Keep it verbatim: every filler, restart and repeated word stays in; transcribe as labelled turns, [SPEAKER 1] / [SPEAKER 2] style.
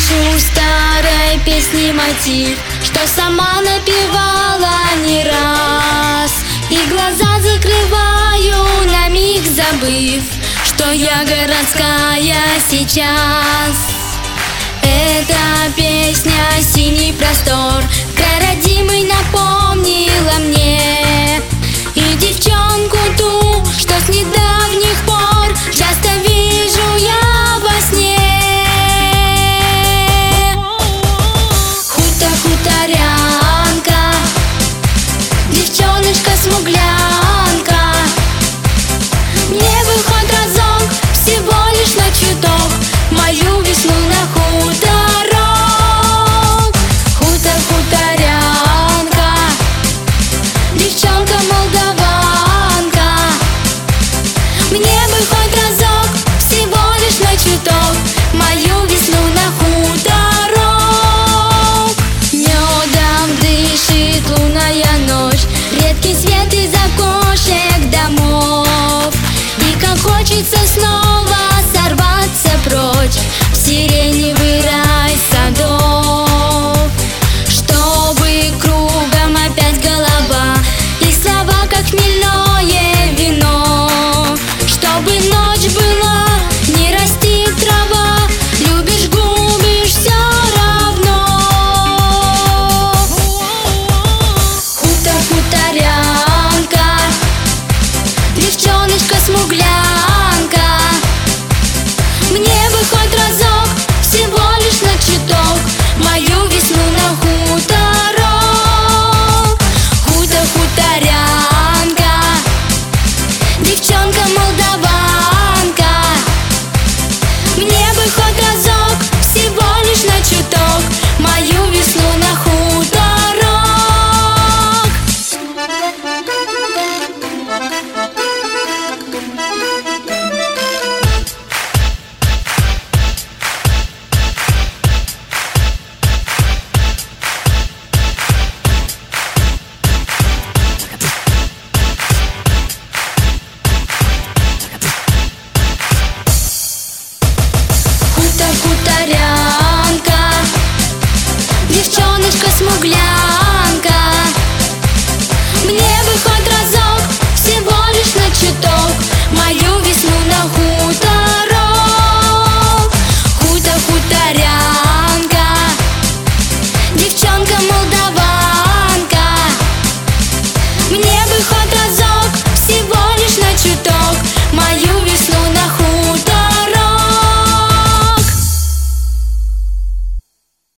[SPEAKER 1] слышу старой песни мотив, что сама напевала не раз, и глаза закрываю, на миг забыв, что я городская сейчас. Эта песня «Синий простор», край родимый, напомнила мне и девчонку ту, что с недавних пор часто вижу я во сне. Хутор, хуторянка, девчоночка-смуглянка, мне бы хоть разок, всего лишь на чуток, мою весну на хуторок. Хутор, хуторянка, девчонка-молдаванка, мне бы хоть разок, всего лишь на чуток, мою весну на хуторок. Медом дышит лунная ночь, редкий свет из окошек домов, и как хочется снова сорваться прочь в сиреневый рай садов, чтобы кругом опять голова и слова, как хмельное вино, чтобы ночь была, не растит трава, любишь, губишь, все равно. Хутор, хуторянка, девчоночка-смуглянка, мне бы хоть разок, всего лишь на чуток, мою весну на хуторок. Хутор, хуторянка, девчонка-молдаванка, мне бы хоть разок.